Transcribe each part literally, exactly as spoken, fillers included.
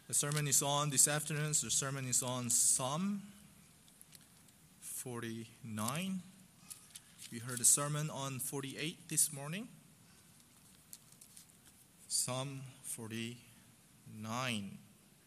The sermon is on this afternoon. The sermon is on Psalm forty-nine. We heard a sermon on forty-eight this morning. Psalm forty-nine.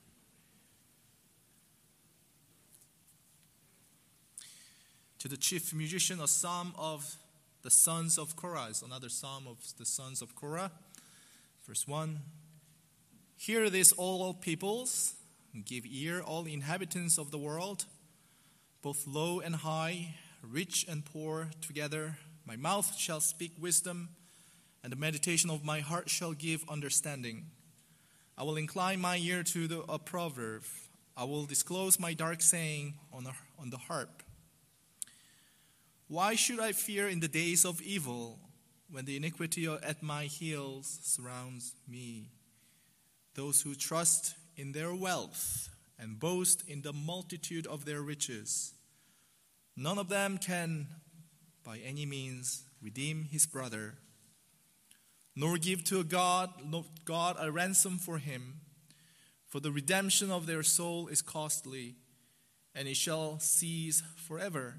To the chief musician, a psalm of the sons of Korah is another psalm of the sons of Korah. Verse one. Hear this, all peoples, and give ear, all inhabitants of the world, both low and high, rich and poor together. My mouth shall speak wisdom, and the meditation of my heart shall give understanding. I will incline my ear to the, a proverb. I will disclose my dark saying on, a, on the harp. Why should I fear in the days of evil, when the iniquity at my heels surrounds me? Those who trust in their wealth and boast in the multitude of their riches. None of them can, by any means, redeem his brother, nor give to a God, God a ransom for him. For the redemption of their soul is costly, and it shall cease forever.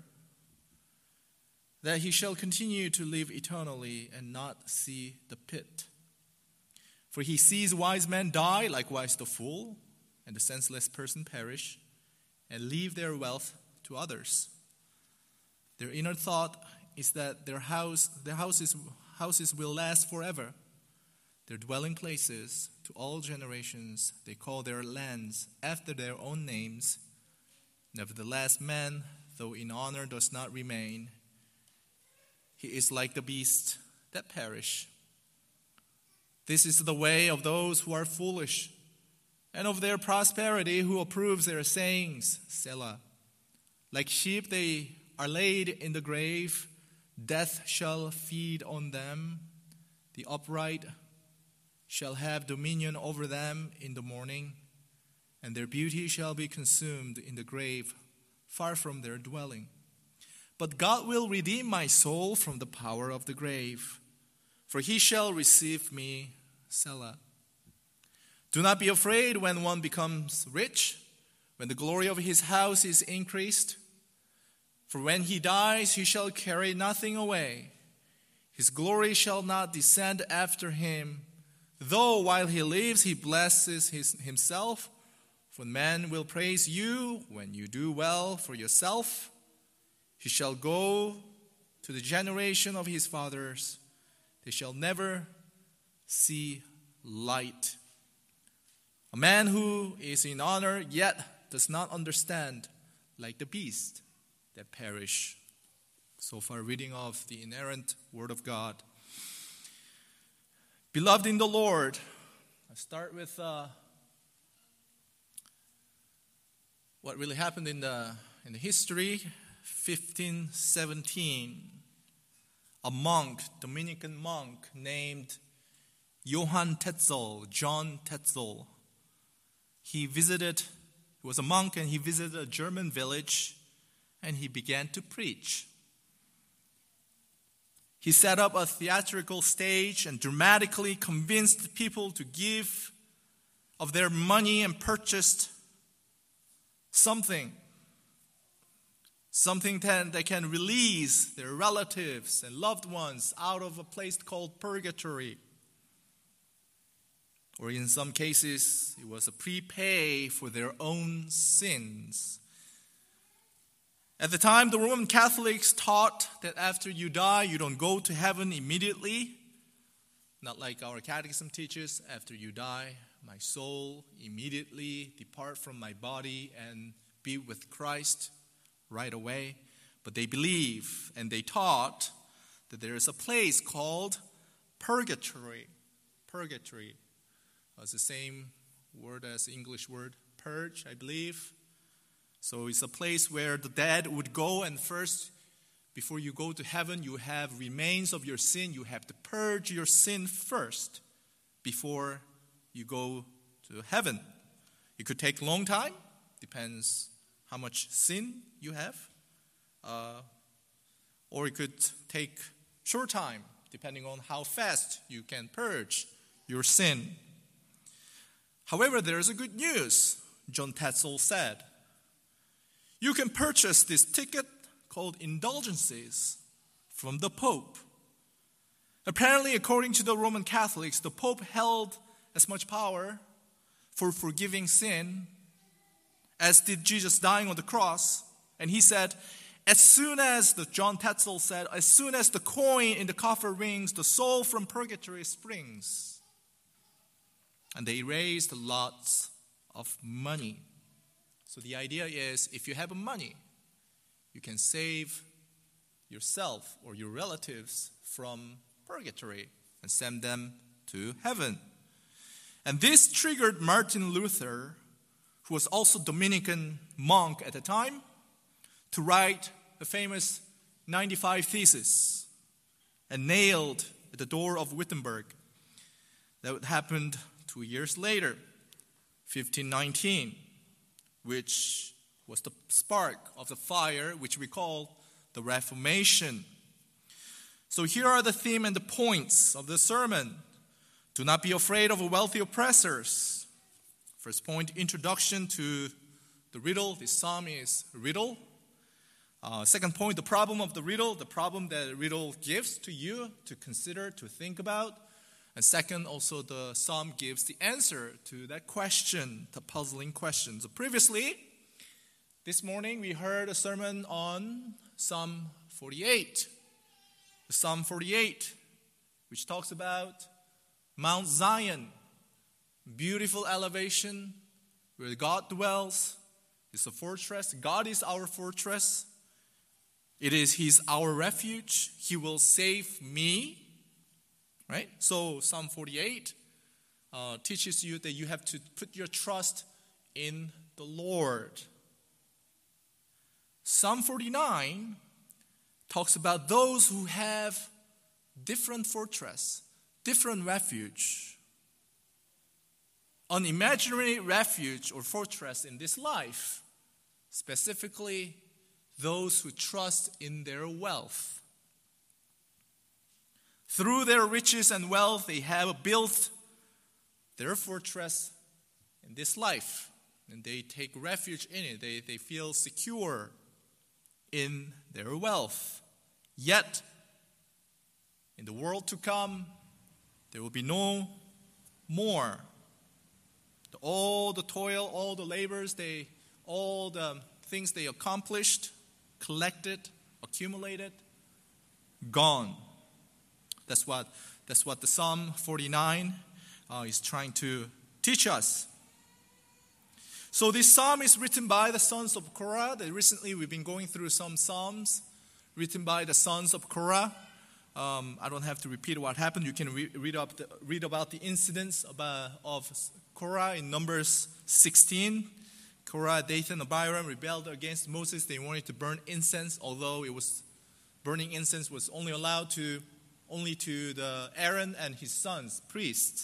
That he shall continue to live eternally and not see the pit. For he sees wise men die, likewise the fool, and the senseless person perish, and leave their wealth to others. Their inner thought is that their house, their houses, houses will last forever. Their dwelling places to all generations, they call their lands after their own names. Nevertheless, man, though in honor, does not remain. He is like the beasts that perish. This is the way of those who are foolish, and of their prosperity who approves their sayings. Selah. Like sheep they are laid in the grave, death shall feed on them. The upright shall have dominion over them in the morning, and their beauty shall be consumed in the grave, far from their dwelling. But God will redeem my soul from the power of the grave, for he shall receive me. Selah. Do not be afraid when one becomes rich, when the glory of his house is increased. For when he dies, he shall carry nothing away. His glory shall not descend after him. Though while he lives, he blesses his, himself. For man will praise you when you do well for yourself. He shall go to the generation of his fathers. They shall never see light. A man who is in honor yet does not understand, like the beast that perish. So far, reading of the inerrant Word of God. Beloved in the Lord, I start with uh, what really happened in the in the history. fifteen seventeen, a monk, Dominican monk named Johann Tetzel, John Tetzel. He visited, he was a monk and he visited a German village and he began to preach. He set up a theatrical stage and dramatically convinced people to give of their money and purchased something. Something that they can release their relatives and loved ones out of a place called purgatory. Or in some cases, it was a prepay for their own sins. At the time, the Roman Catholics taught that after you die, you don't go to heaven immediately. Not like our catechism teaches, after you die, my soul immediately depart from my body and be with Christ right away. But they believe and they taught that there is a place called purgatory. Purgatory. It's the same word as the English word purge, I believe. So it's a place where the dead would go, and first, before you go to heaven, you have remains of your sin. You have to purge your sin first before you go to heaven. It could take a long time, depends how much sin you have. Uh, or it could take short time, depending on how fast you can purge your sin. However, there is a good news, John Tetzel said. You can purchase this ticket called indulgences from the Pope. Apparently, according to the Roman Catholics, the Pope held as much power for forgiving sin as did Jesus dying on the cross. And he said, as soon as, the John Tetzel said, as soon as the coin in the coffer rings, the soul from purgatory springs. And they raised lots of money. So the idea is, if you have money, you can save yourself or your relatives from purgatory and send them to heaven. And this triggered Martin Luther, who was also Dominican monk at the time, to write the famous ninety-five Theses and nailed at the door of Wittenberg. That happened two years later, fifteen nineteen, which was the spark of the fire which we call the Reformation. So here are the theme and the points of the sermon. Do not be afraid of wealthy oppressors. First point, introduction to the riddle. This psalm is a riddle. Uh, second point, the problem of the riddle, the problem that the riddle gives to you to consider, to think about. And second, also the psalm gives the answer to that question, the puzzling question. So previously, this morning we heard a sermon on Psalm forty-eight. Psalm forty-eight, which talks about Mount Zion, beautiful elevation where God dwells. It's a fortress. God is our fortress. It is He's our refuge. He will save me. Right? So Psalm forty-eight uh, teaches you that you have to put your trust in the Lord. Psalm forty-nine talks about those who have different fortress, different refuge. An imaginary refuge or fortress in this life, specifically those who trust in their wealth. Through their riches and wealth, they have built their fortress in this life. And they take refuge in it. They, they feel secure in their wealth. Yet, in the world to come, there will be no more. All the toil, all the labors, they, all the things they accomplished, collected, accumulated, gone. That's what, that's what the Psalm forty-nine uh, is trying to teach us. So this psalm is written by the sons of Korah. Recently we've been going through some psalms written by the sons of Korah. Um, I don't have to repeat what happened. You can re- read, up the, read about the incidents about, of Korah in Numbers sixteen. Korah, Dathan, and Abiram rebelled against Moses. They wanted to burn incense, although it was burning incense was only allowed to only to the Aaron and his sons, priests.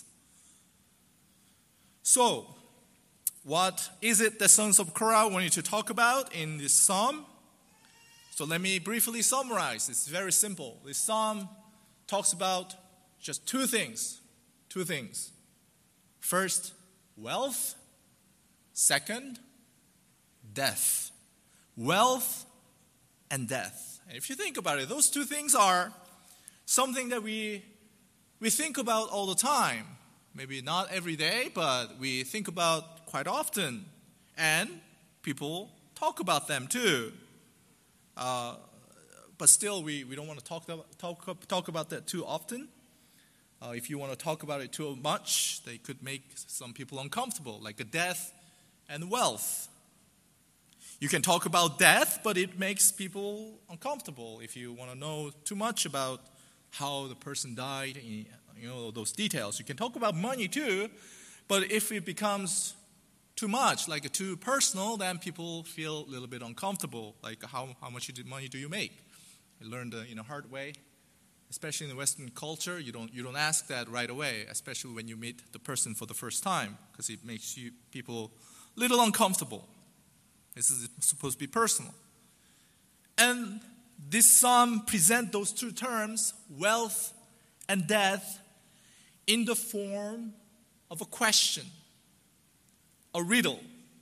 So, what is it the sons of Korah wanted to talk about in this psalm? So let me briefly summarize. It's very simple. This psalm talks about just two things. Two things. First, wealth. Second, death. Wealth and death. And if you think about it, those two things are something that we we think about all the time. Maybe not every day, but we think about quite often. And people talk about them too. Uh, but still, we, we don't want to talk about, talk, talk about that too often. Uh, if you want to talk about it too much, they could make some people uncomfortable, like a death and wealth. You can talk about death, but it makes people uncomfortable if you want to know too much about how the person died, you know, those details. You can talk about money too, but if it becomes too much, like too personal, then people feel a little bit uncomfortable. Like how, how much money do you make? I learned uh, in a hard way, especially in the Western culture, you don't you don't ask that right away, especially when you meet the person for the first time, because it makes you people a little uncomfortable. This is supposed to be personal. And this psalm presents those two terms, wealth and death, in the form of a question. a riddle.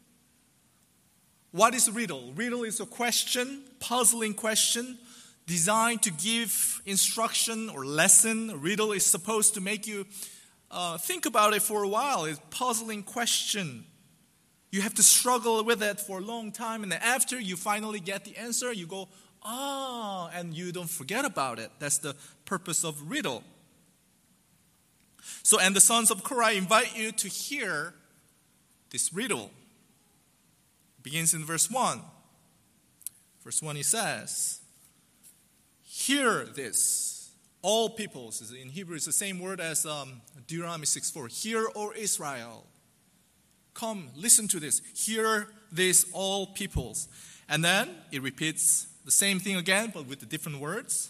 What is a riddle? Riddle is a question, puzzling question, designed to give instruction or lesson. A riddle is supposed to make you uh, think about it for a while. It's a puzzling question. You have to struggle with it for a long time, and then after you finally get the answer, you go, ah, and you don't forget about it. That's the purpose of riddle. So, and the sons of Korah invite you to hear this riddle. It begins in verse one. Verse one, he says, hear this, all peoples. In Hebrew, it's the same word as um, Deuteronomy six four. Hear, O Israel. Come, listen to this. Hear this, all peoples. And then it repeats the same thing again, but with the different words.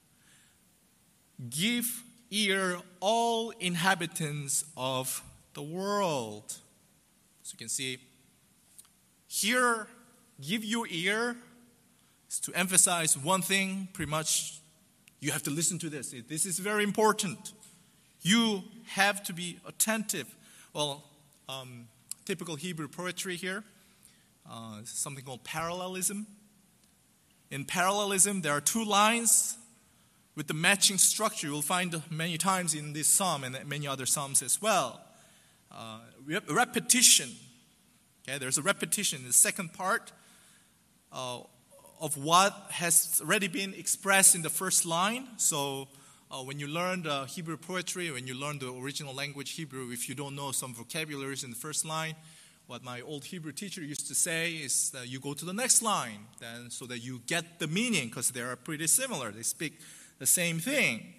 Give ear, all inhabitants of the world. So you can see, hear, give your ear, is to emphasize one thing, pretty much, you have to listen to this. This is very important. You have to be attentive. Well, um, typical Hebrew poetry here, uh, something called parallelism. In parallelism, there are two lines with the matching structure. You'll find many times in this psalm and many other psalms as well. Uh, rep- repetition. Okay, there's a repetition in the second part uh, of what has already been expressed in the first line. So uh, when you learn uh, Hebrew poetry, when you learn the original language Hebrew, if you don't know some vocabularies in the first line, what my old Hebrew teacher used to say is that you go to the next line, then so that you get the meaning, because they are pretty similar. They speak the same thing.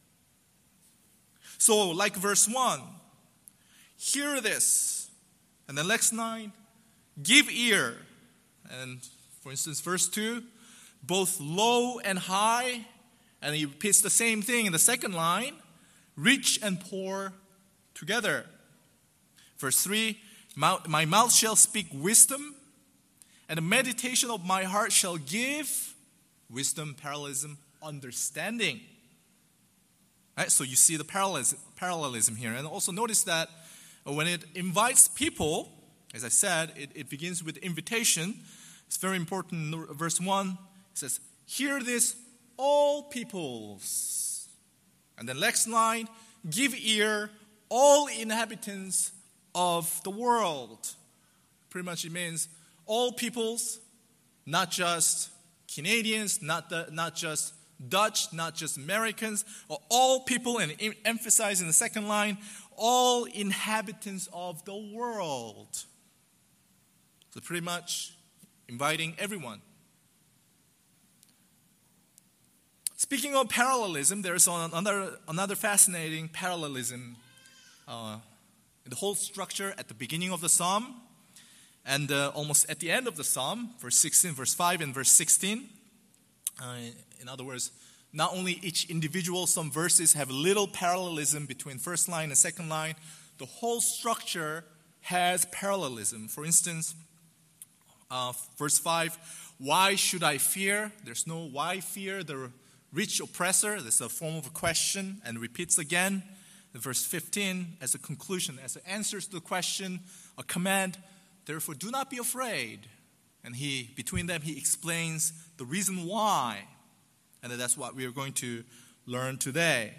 So, like verse one, hear this. And the next line, give ear. And for instance, verse two, both low and high. And he repeats the same thing in the second line, rich and poor together. Verse three, my mouth shall speak wisdom, and the meditation of my heart shall give wisdom, parallelism, understanding. Right? So you see the parallelism, parallelism here. And also notice that when it invites people, as I said, it, it begins with invitation. It's very important. Verse one, it says, hear this, all peoples. And the next line, give ear, all inhabitants of the world. Pretty much it means all peoples, not just Canadians, not the, not just Dutch, not just Americans, or all people, and emphasize in the second line, all inhabitants of the world. So pretty much inviting everyone. Speaking of parallelism, there's another, another fascinating parallelism uh, in the whole structure at the beginning of the psalm and uh, almost at the end of the psalm, verse sixteen, verse five, and verse sixteen. Uh, in other words, not only each individual, some verses have a little parallelism between first line and second line. The whole structure has parallelism. For instance, uh, verse five, why should I fear? There's no why fear the rich oppressor. There's a form of a question and repeats again. Verse fifteen, as a conclusion, as an answer to the question, a command, therefore do not be afraid. And he, between them, he explains the reason why. And that's what we are going to learn today.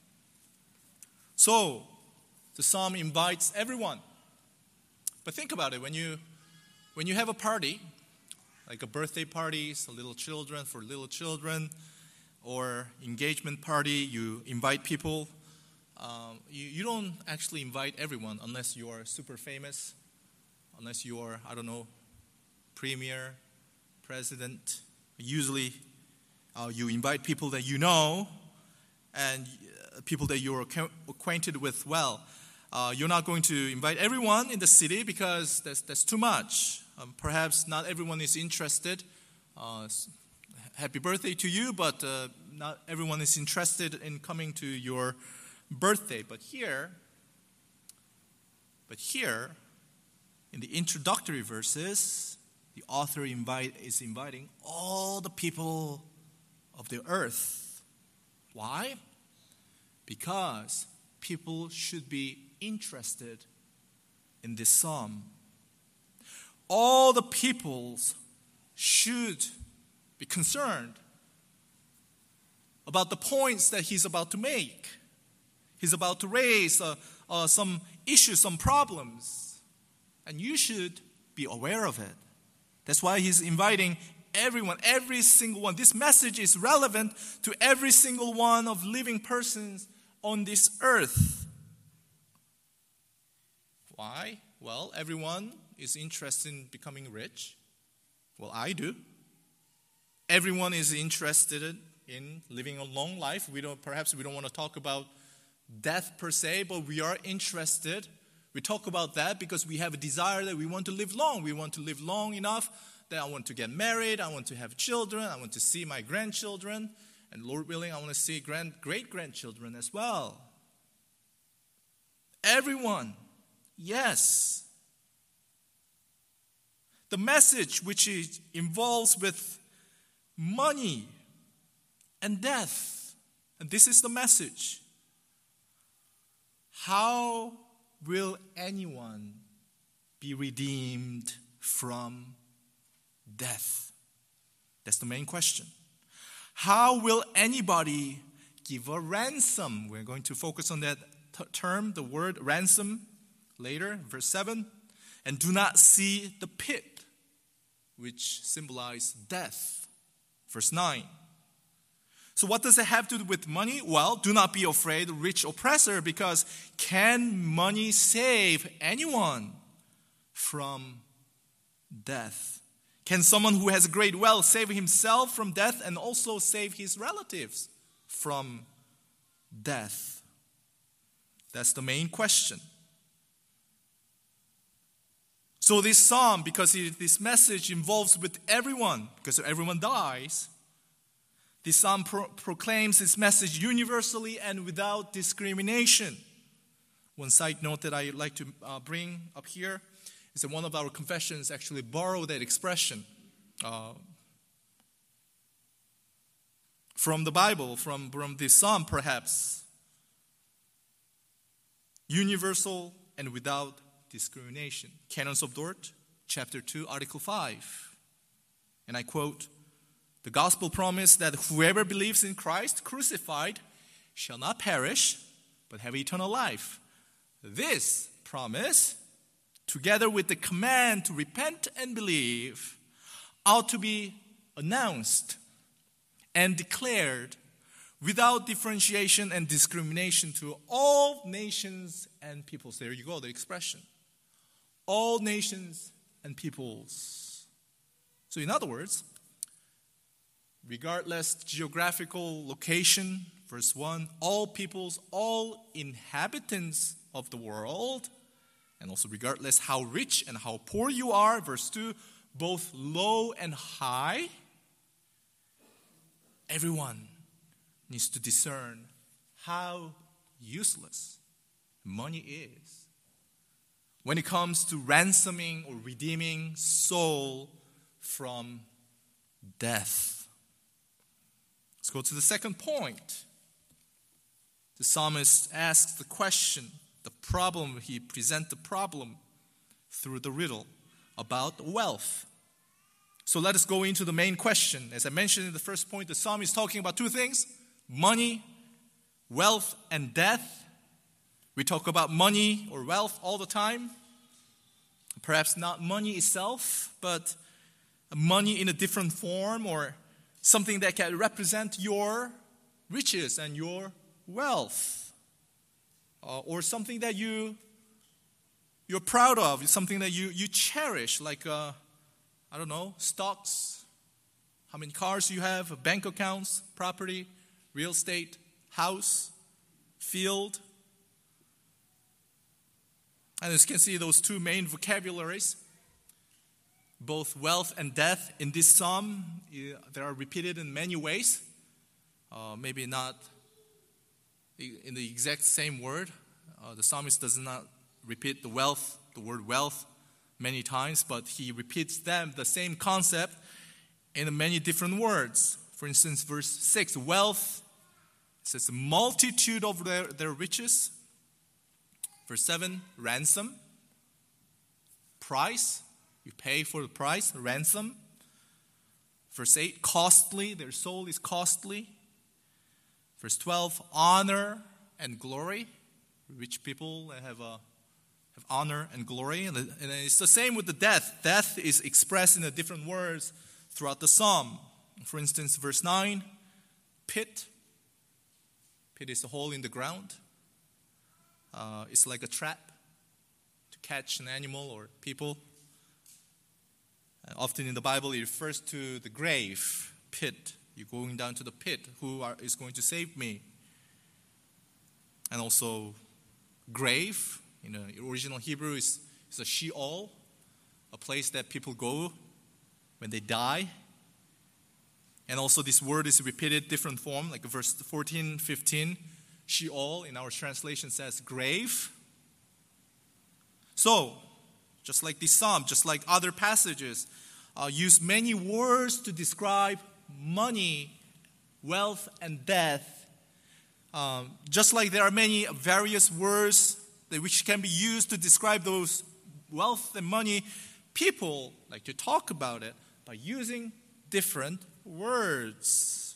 So, the psalm invites everyone. But think about it, when you when you have a party, like a birthday party, so little children for little children, or engagement party, you invite people. Um, you, you don't actually invite everyone unless you are super famous, unless you are, I don't know, premier, president. Usually uh, you invite people that you know and uh, people that you're acquainted with well. Uh, you're not going to invite everyone in the city because that's, that's too much. Um, perhaps not everyone is interested. Uh, happy birthday to you, but uh, not everyone is interested in coming to your birthday. But here, but here, in the introductory verses, the author invite, is inviting all the people of the earth. Why? Because people should be interested in this psalm. all the peoples should be concerned about the points that he's about to make. He's about to raise uh, uh, some issues, some problems. And you should be aware of it. That's why he's inviting everyone, every single one. This message is relevant to every single one of living persons on this earth. Why? Well, everyone is interested in becoming rich. Well, I do. Everyone is interested in living a long life. We don't, perhaps we don't want to talk about death per se, but we are interested. We talk about that because we have a desire that we want to live long. We want to live long enough that I want to get married, I want to have children, I want to see my grandchildren, and Lord willing, I want to see grand, great-grandchildren as well. Everyone, yes. The message which is, involves with money and death, and this is the message. How will anyone be redeemed from death? That's the main question. How will anybody give a ransom? We're going to focus on that t- term, the word ransom, later, verse seven. And do not see the pit, which symbolizes death. Verse nine. So what does it have to do with money? Well, do not be afraid, rich oppressor, because can money save anyone from death? Can someone who has great wealth save himself from death and also save his relatives from death? That's the main question. So this psalm, because this message involves with everyone, because everyone dies, this psalm pro- proclaims its message universally and without discrimination. One side note that I'd like to uh, bring up here is that one of our confessions actually borrowed that expression uh, from the Bible, from, from this psalm perhaps. Universal and without discrimination. Canons of Dort, chapter two, article five. And I quote, "The gospel promise that whoever believes in Christ crucified shall not perish, but have eternal life. This promise, together with the command to repent and believe, ought to be announced and declared without differentiation and discrimination to all nations and peoples." There you go, the expression. All nations and peoples. So in other words, regardless geographical location, verse one, all peoples, all inhabitants of the world, and also regardless how rich and how poor you are, verse two, both low and high, everyone needs to discern how useless money is when it comes to ransoming or redeeming soul from death. Let's go to the second point. The psalmist asks the question, the problem, he presents the problem through the riddle about wealth. So let us go into the main question. As I mentioned in the first point, the psalm is talking about two things: money, wealth, and death. We talk about money or wealth all the time. Perhaps not money itself, but money in a different form, or something that can represent your riches and your wealth. Uh, or something that you, you're proud of, something that you, you cherish, like, uh, I don't know, stocks, how many cars you have, bank accounts, property, real estate, house, field. And as you can see, those two main vocabularies, both wealth and death, in this psalm, they are repeated in many ways. Uh, maybe not in the exact same word. Uh, the psalmist does not repeat the wealth, the word wealth, many times, but he repeats them, the same concept, in many different words. For instance, verse six, wealth, it says the multitude of their, their riches. Verse seven, ransom, price, You pay for the price, ransom. Verse eight, costly. Their soul is costly. Verse twelve, honor and glory. Rich people have a have honor and glory. And it's the same with the death. Death is expressed in the different words throughout the psalm. For instance, verse nine, pit. Pit is a hole in the ground. Uh, it's like a trap to catch an animal or people. And often in the Bible, it refers to the grave, pit. You're going down to the pit. Who are, is going to save me? And also, grave, in the original Hebrew, is, is a Sheol, a place that people go when they die. And also this word is repeated different form, like verse fourteen, fifteen. Sheol in our translation says grave. So, just like this psalm, just like other passages, uh, use many words to describe money, wealth, and death. Um, just like there are many various words that which can be used to describe those wealth and money, people like to talk about it by using different words.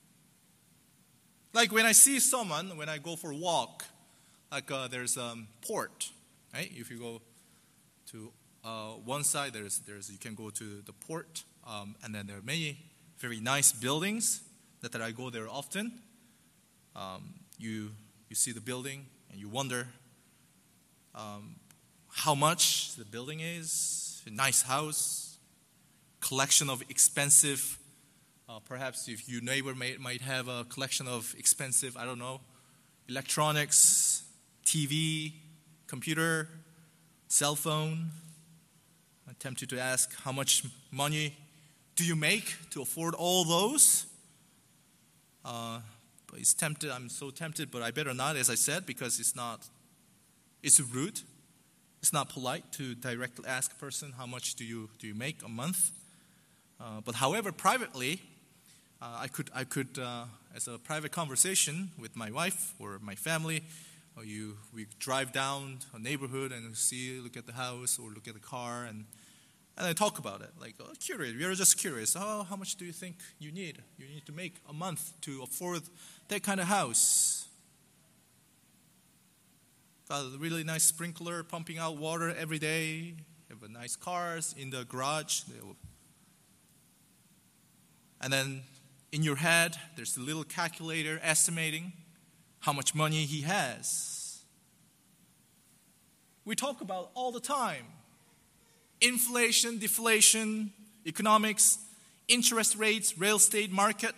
Like when I see someone, when I go for a walk, like uh, there's a um, port, right? If you go to uh, one side, there's there's you can go to the port, um, and then there are many very nice buildings that, that I go there often. Um, you you see the building and you wonder um, how much the building is. A nice house, collection of expensive. Uh, perhaps if your neighbor may, might have a collection of expensive, I don't know, electronics, T V, computer, cell phone. I'm tempted to ask, how much money do you make to afford all those? Uh, but it's tempted. I'm so tempted, but I better not, as I said, because it's not. It's rude. It's not polite to directly ask a person, how much do you do you make a month? Uh, but however, privately, uh, I could I could uh, as a private conversation with my wife or my family, or you we drive down a neighborhood and see, look at the house or look at the car, and and I talk about it. Like, oh, curious. We are just curious. Oh, how much do you think you need? You need to make a month to afford that kind of house. Got a really nice sprinkler pumping out water every day. Have a nice cars in the garage. And then in your head, there's a little calculator estimating how much money he has. We talk about all the time. Inflation, deflation, economics, interest rates, real estate market.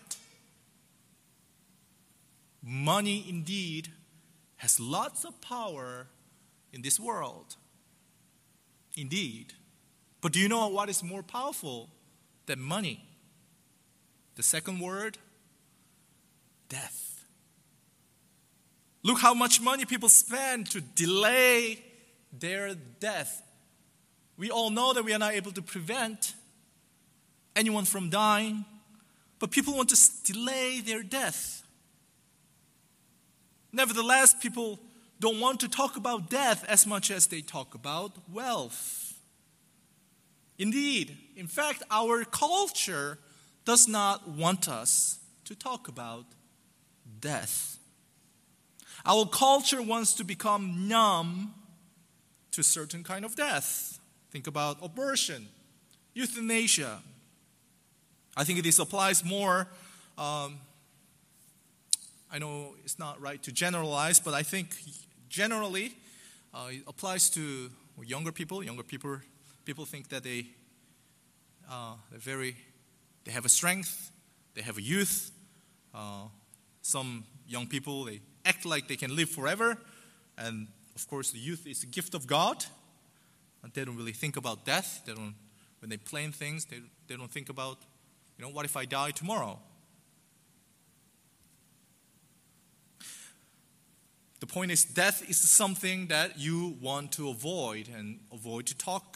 Money indeed has lots of power in this world. Indeed. But do you know what is more powerful than money? The second word, death. Look how much money people spend to delay their death. We all know that we are not able to prevent anyone from dying, but people want to delay their death. Nevertheless, people don't want to talk about death as much as they talk about wealth. Indeed, in fact, our culture does not want us to talk about death. Our culture wants to become numb to certain kind of death. Think about abortion, euthanasia. I think this applies more. Um, I know it's not right to generalize, but I think generally uh, it applies to younger people. Younger people, people think that they uh, they're very, they have a strength, they have a youth. Uh, some young people, they act like they can live forever, and of course, the youth is a gift of God. And they don't really think about death. They don't, when they plan things, they they don't think about, you know, what if I die tomorrow? The point is, death is something that you want to avoid and avoid to talk.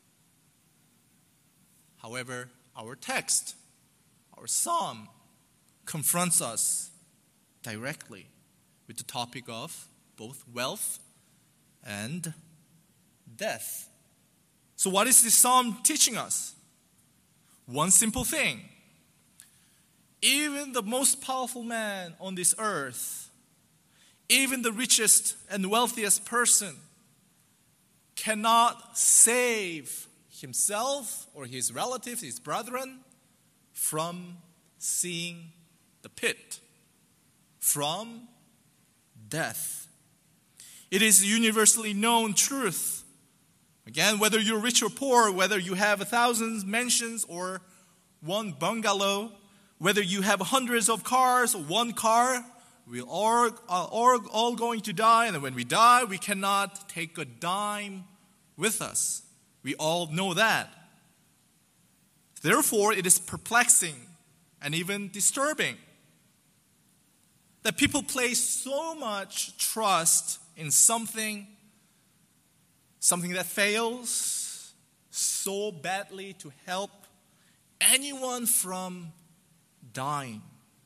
However, our text, our psalm, confronts us directly with the topic of both wealth and death. So what is this psalm teaching us? One simple thing. Even the most powerful man on this earth, even the richest and wealthiest person, cannot save himself or his relatives, his brethren, from seeing the pit, from death. It is a universally known truth. Again, whether you're rich or poor, whether you have a thousand mansions or one bungalow, whether you have hundreds of cars or one car, we're all, all, all going to die. And when we die, we cannot take a dime with us. We all know that. Therefore, it is perplexing and even disturbing that people place so much trust in something, something that fails so badly to help anyone from dying.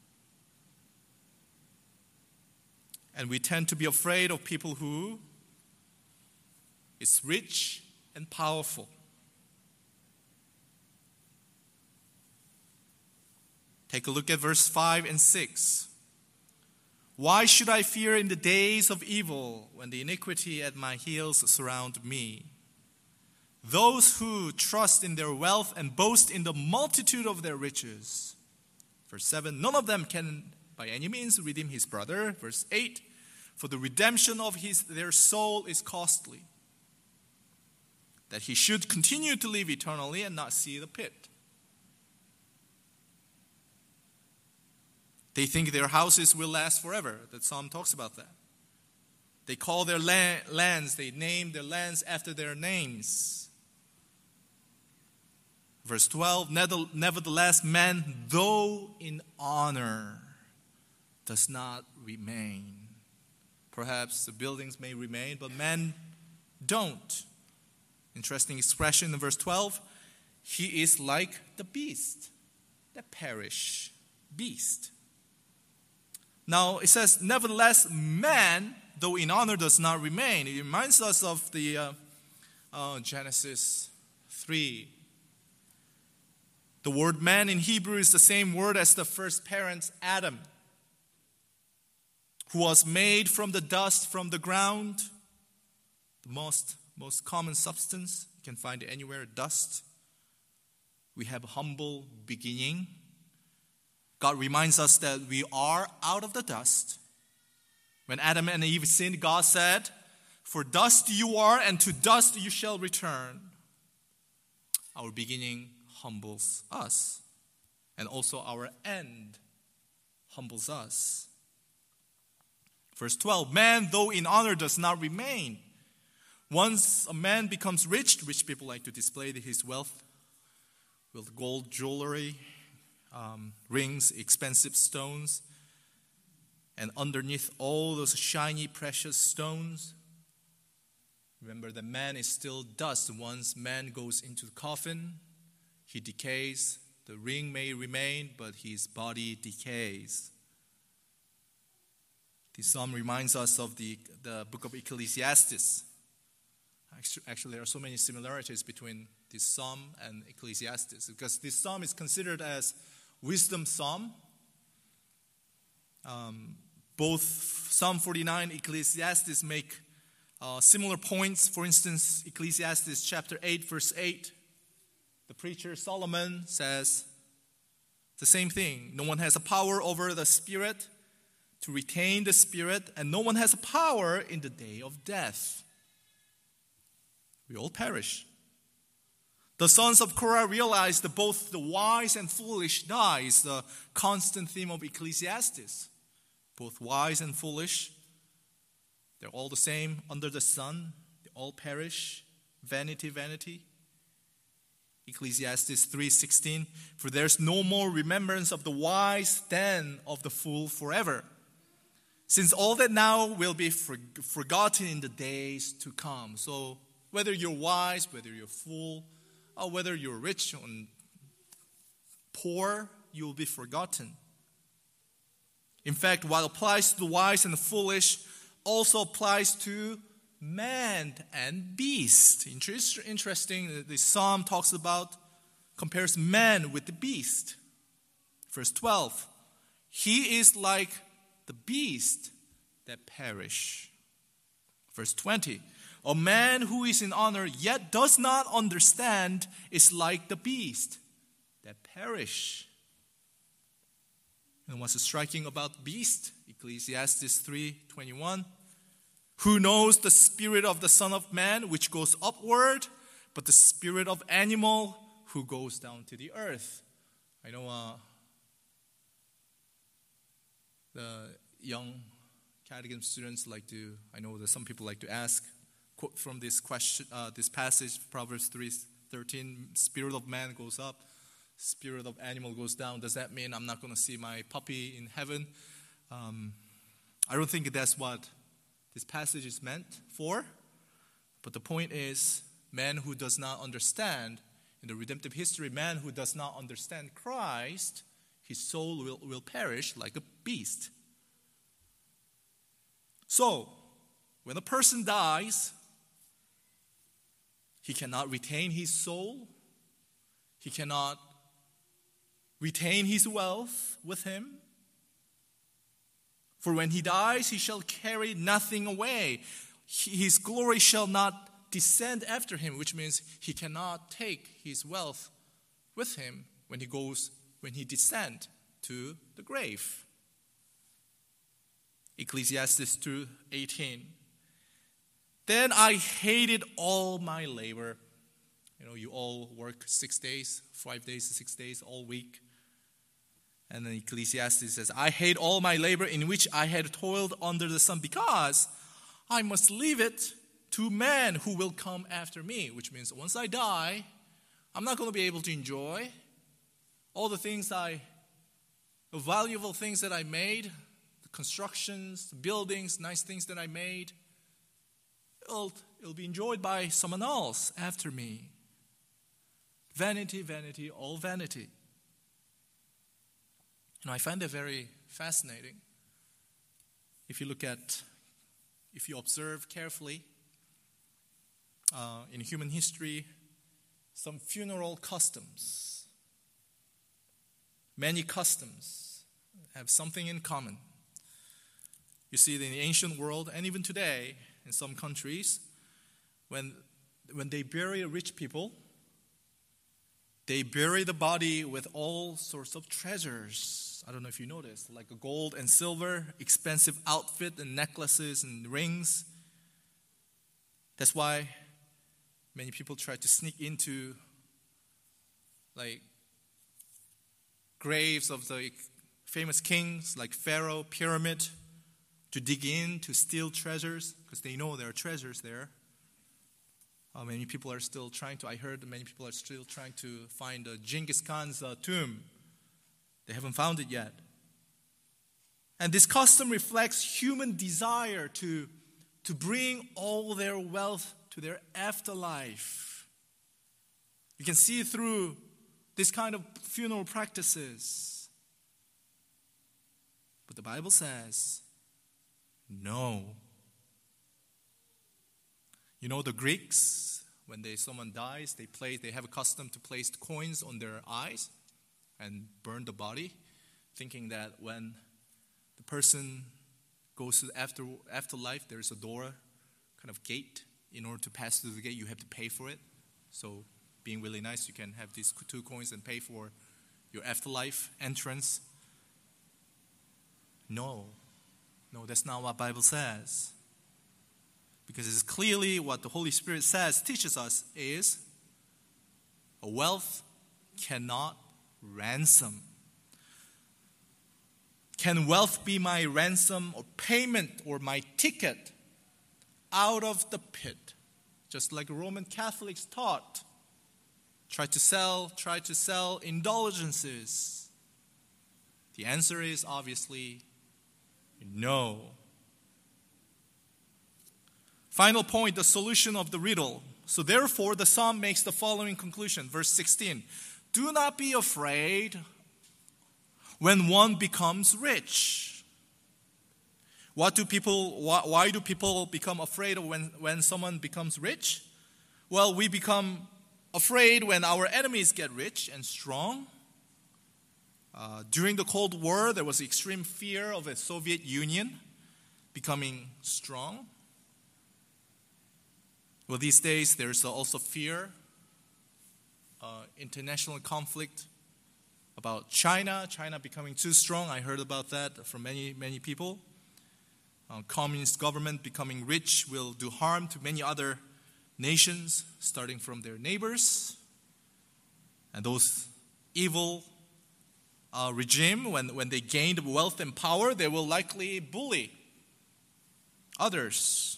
And we tend to be afraid of people who is rich and powerful. Take a look at verse five and six. Why should I fear in the days of evil when the iniquity at my heels surround me? Those who trust in their wealth and boast in the multitude of their riches. Verse seven, none of them can by any means redeem his brother. Verse eight, for the redemption of his their soul is costly, that he should continue to live eternally and not see the pit. They think their houses will last forever. The psalm talks about that. They call their la- lands, they name their lands after their names. Verse twelve, nevertheless, man, though in honor, does not remain. Perhaps the buildings may remain, but men don't. Interesting expression in verse twelve. He is like the beast that perish. Beast. Now it says, nevertheless, man, though in honor, does not remain. It reminds us of the uh, uh, Genesis three. The word man in Hebrew is the same word as the first parent, Adam, who was made from the dust from the ground, the most, most common substance. You can find it anywhere, dust. We have a humble beginning. God reminds us that we are out of the dust. When Adam and Eve sinned, God said, for dust you are, and to dust you shall return. Our beginning humbles us, and also our end humbles us. Verse twelve, man, though in honor, does not remain. Once a man becomes rich, rich people like to display his wealth with gold jewelry, um, rings, expensive stones, and underneath all those shiny, precious stones, remember that man is still dust. Once man goes into the coffin, he decays. The ring may remain, but his body decays. This psalm reminds us of the, the book of Ecclesiastes. Actually, there are so many similarities between this psalm and Ecclesiastes, because this psalm is considered as wisdom psalm. Um, both Psalm forty-nine, Ecclesiastes make uh, similar points. For instance, Ecclesiastes chapter eight, verse eight, the preacher Solomon says the same thing. No one has a power over the spirit to retain the spirit, and no one has a power in the day of death. We all perish. The sons of Korah realized that both the wise and foolish die is the constant theme of Ecclesiastes. Both wise and foolish, they're all the same under the sun. They all perish. Vanity, vanity. Ecclesiastes three sixteen, for there's no more remembrance of the wise than of the fool forever, since all that now will be for, forgotten in the days to come. So whether you're wise, whether you're fool, or whether you're rich or poor, you will be forgotten. In fact, what applies to the wise and the foolish also applies to man and beast. Interest, interesting, the psalm talks about, compares man with the beast. Verse twelve, he is like the beast that perish. Verse twenty, a man who is in honor yet does not understand is like the beast that perish. And what's striking about beast? Ecclesiastes three twenty-one. Who knows the spirit of the Son of Man, which goes upward, but the spirit of animal, who goes down to the earth. I know uh, the young catechism students like to, I know that some people like to ask, quote from this question, uh, this passage, Proverbs three thirteen, spirit of man goes up, spirit of animal goes down. Does that mean I'm not going to see my puppy in heaven? Um, I don't think that's what this passage is meant for. But the point is, man who does not understand, in the redemptive history, man who does not understand Christ, his soul will, will perish like a beast. So, when a person dies, he cannot retain his soul. He cannot retain his wealth with him. For when he dies, he shall carry nothing away. His glory shall not descend after him, which means he cannot take his wealth with him when he goes, when he descends to the grave. Ecclesiastes two eighteen. Then I hated all my labor. You know, you all work six days, five days, six days, all week. And then Ecclesiastes says, I hate all my labor in which I had toiled under the sun, because I must leave it to men who will come after me. Which means once I die, I'm not going to be able to enjoy all the things I, the valuable things that I made, the constructions, the buildings, nice things that I made. It'll, it'll be enjoyed by someone else after me. Vanity, vanity, all vanity. You know, I find that very fascinating. If you look at, if you observe carefully, uh, in human history, some funeral customs, many customs have something in common. You see, in the ancient world, and even today, in some countries, when, when they bury rich people, they bury the body with all sorts of treasures. I don't know if you noticed, like a gold and silver, expensive outfit and necklaces and rings. That's why many people try to sneak into like graves of the famous kings like Pharaoh, pyramid, to dig in, to steal treasures, because they know there are treasures there. Uh, many people are still trying to, I heard that many people are still trying to find uh, Genghis Khan's uh, tomb. They haven't found it yet. And this custom reflects human desire to, to bring all their wealth to their afterlife. You can see through this kind of funeral practices. But the Bible says, no. You know, the Greeks, when they someone dies, they place they have a custom to place coins on their eyes and burn the body, thinking that when the person goes to the after afterlife, there's a door, kind of gate. In order to pass through the gate, you have to pay for it. So, being really nice, you can have these two coins and pay for your afterlife entrance. No, no, that's not what the Bible says. Because it's clearly what the Holy Spirit says, teaches us, is a wealth cannot ransom. Can wealth be my ransom or payment or my ticket out of the pit? Just like Roman Catholics taught. Try to sell, try to sell indulgences. The answer is obviously no. Final point, the solution of the riddle. So therefore, the psalm makes the following conclusion. Verse sixteen. Do not be afraid when one becomes rich. What do people, why, why do people become afraid of when, when someone becomes rich? Well, we become afraid when our enemies get rich and strong. Uh, during the Cold War, there was extreme fear of the Soviet Union becoming strong. Well, these days, there's also fear, uh, international conflict about China, China becoming too strong. I heard about that from many, many people. Uh, communist government becoming rich will do harm to many other nations, starting from their neighbors. And those evil uh, regime, when, when they gain wealth and power, they will likely bully others.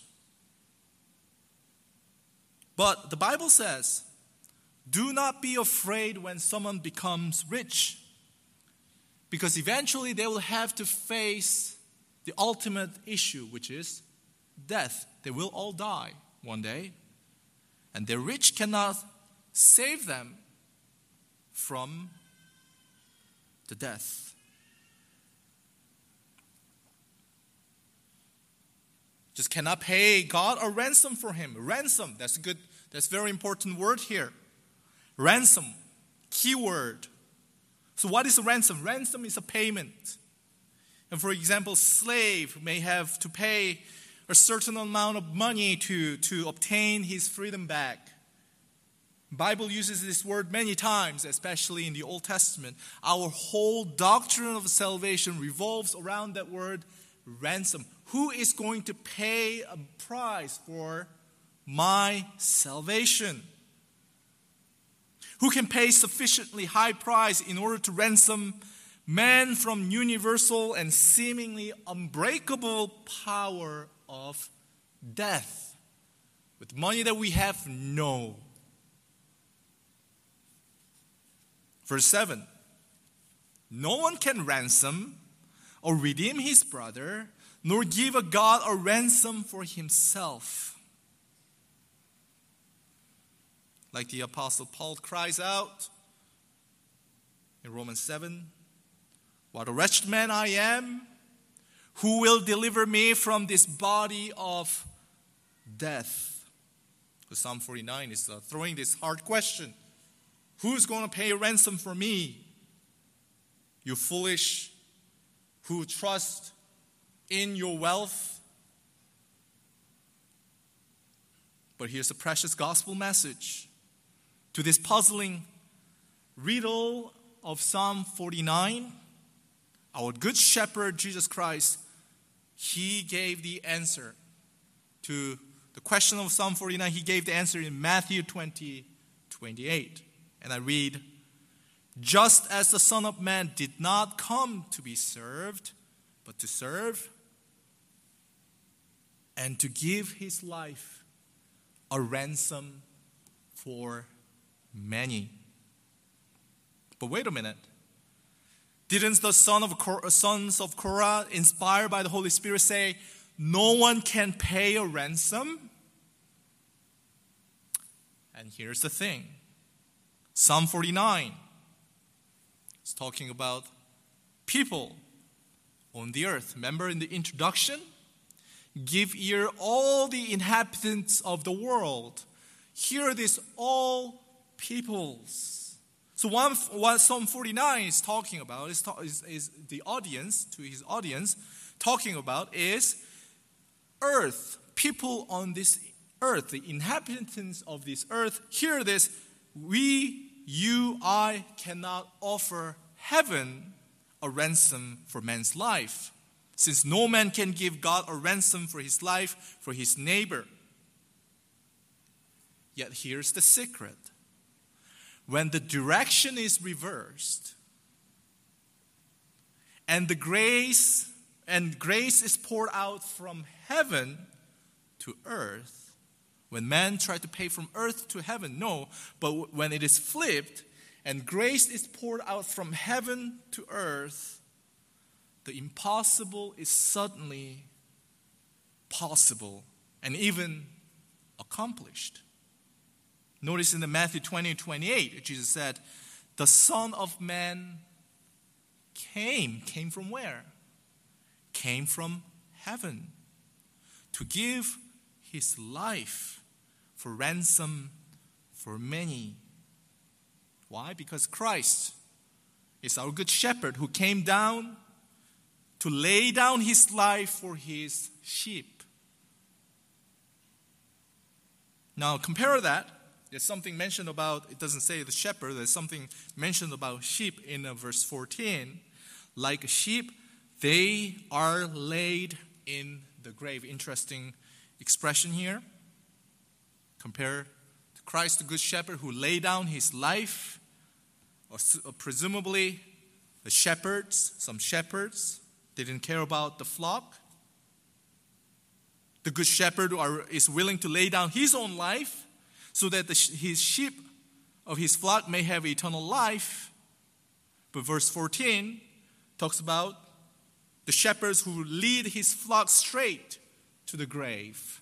But the Bible says, do not be afraid when someone becomes rich, because eventually they will have to face the ultimate issue, which is death. They will all die one day, and the rich cannot save them from the death. Just cannot pay God a ransom for him. Ransom, that's a good, that's a very important word here. Ransom, key word. So what is a ransom? Ransom is a payment. And for example, slave may have to pay a certain amount of money to, to obtain his freedom back. The Bible uses this word many times, especially in the Old Testament. Our whole doctrine of salvation revolves around that word, ransom. Who is going to pay a price for my salvation? Who can pay sufficiently high price in order to ransom man from universal and seemingly unbreakable power of death? With money that we have, no. Verse seven. No one can ransom or redeem his brother, nor give a God a ransom for himself. Like the Apostle Paul cries out in Romans seven, what a wretched man I am, who will deliver me from this body of death? Psalm forty-nine is uh, throwing this hard question. Who's going to pay a ransom for me? You foolish who trust in your wealth. But here's a precious gospel message to this puzzling riddle of Psalm forty-nine. Our good shepherd, Jesus Christ, he gave the answer to the question of Psalm forty-nine. He gave the answer in Matthew twenty, twenty-eight. And I read, just as the Son of Man did not come to be served, but to serve and to give his life a ransom for many. But wait a minute. Didn't the son of Cor- sons of Korah, inspired by the Holy Spirit, say, no one can pay a ransom? And here's the thing. Psalm forty-nine is talking about people on the earth. Remember in the introduction? Give ear all the inhabitants of the world. Hear this, all peoples. So one, what Psalm forty-nine is talking about is, is, is the audience, to his audience, talking about is earth, people on this earth, the inhabitants of this earth. Hear this, we, you, I cannot offer heaven a ransom for man's life, since no man can give God a ransom for his life, for his neighbor. Yet here's the secret. When the direction is reversed, and the grace and grace is poured out from heaven to earth, when man tried to pay from earth to heaven, no, but when it is flipped and grace is poured out from heaven to earth, the impossible is suddenly possible and even accomplished. Notice in the Matthew twenty, twenty-eight, Jesus said, the Son of Man came. Came from where? Came from heaven to give his life for ransom for many. Why? Because Christ is our good shepherd who came down to lay down his life for his sheep. Now compare that. There's something mentioned about, it doesn't say the shepherd, there's something mentioned about sheep in uh, verse fourteen. Like a sheep, they are laid in the grave. Interesting expression here. Compare to Christ, the good shepherd who laid down his life, or, or presumably the shepherds, some shepherds, didn't care about the flock. The good shepherd are, is willing to lay down his own life so that the, his sheep of his flock may have eternal life. But verse fourteen talks about the shepherds who lead his flock straight to the grave.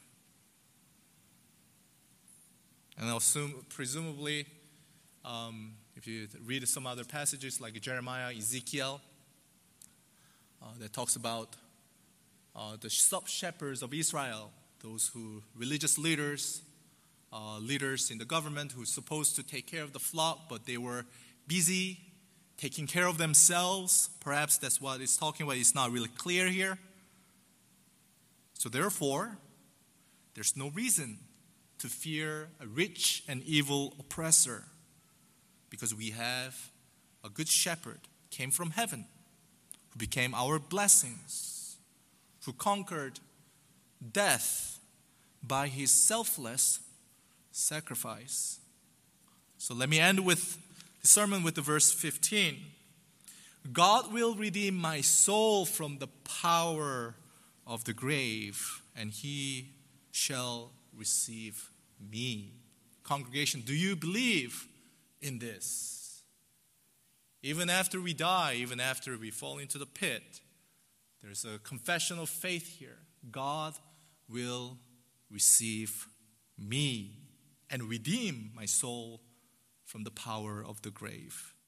And I'll assume, presumably, um, if you read some other passages like Jeremiah, Ezekiel, uh, that talks about uh, the sub-shepherds of Israel, those who, religious leaders, uh, leaders in the government who are supposed to take care of the flock, but they were busy taking care of themselves. Perhaps that's what it's talking about. It's not really clear here. So therefore, there's no reason to fear a rich and evil oppressor, because we have a good shepherd, came from heaven, who became our blessings, who conquered death by his selfless sacrifice. So let me end with the sermon with the verse fifteen. God will redeem my soul from the power of the grave, and he shall receive me. Congregation, do you believe in this? Even after we die, even after we fall into the pit, there's a confession of faith here. God will receive me and redeem my soul from the power of the grave.